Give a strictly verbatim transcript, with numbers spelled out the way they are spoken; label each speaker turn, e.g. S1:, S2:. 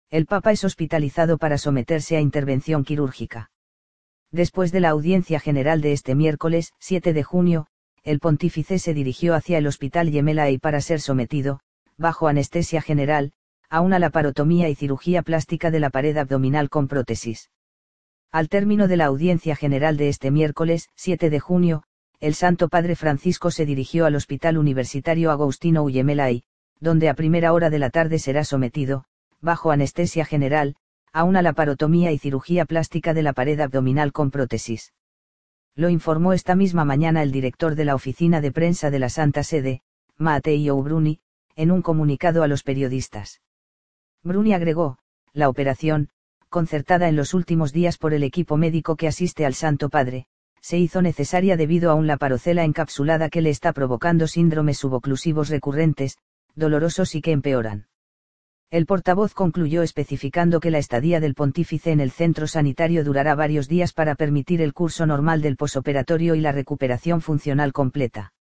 S1: El Papa es hospitalizado para someterse a intervención quirúrgica. Después de la audiencia general de este miércoles, siete de junio, el pontífice se dirigió hacia el Hospital Gemelli para ser sometido, bajo anestesia general, a una laparotomía y cirugía plástica de la pared abdominal con prótesis. Al término de la audiencia general de este miércoles, siete de junio, el Santo Padre Francisco se dirigió al Hospital Universitario Agostino Gemelli, donde a primera hora de la tarde será sometido, bajo anestesia general, a una laparotomía y cirugía plástica de la pared abdominal con prótesis. Lo informó esta misma mañana el director de la oficina de prensa de la Santa Sede, Matteo Bruni, en un comunicado a los periodistas. Bruni agregó, la operación, concertada en los últimos días por el equipo médico que asiste al Santo Padre, se hizo necesaria debido a un laparocela encapsulada que le está provocando síndromes suboclusivos recurrentes, dolorosos y que empeoran. El portavoz concluyó especificando que la estadía del pontífice en el centro sanitario durará varios días para permitir el curso normal del posoperatorio y la recuperación funcional completa.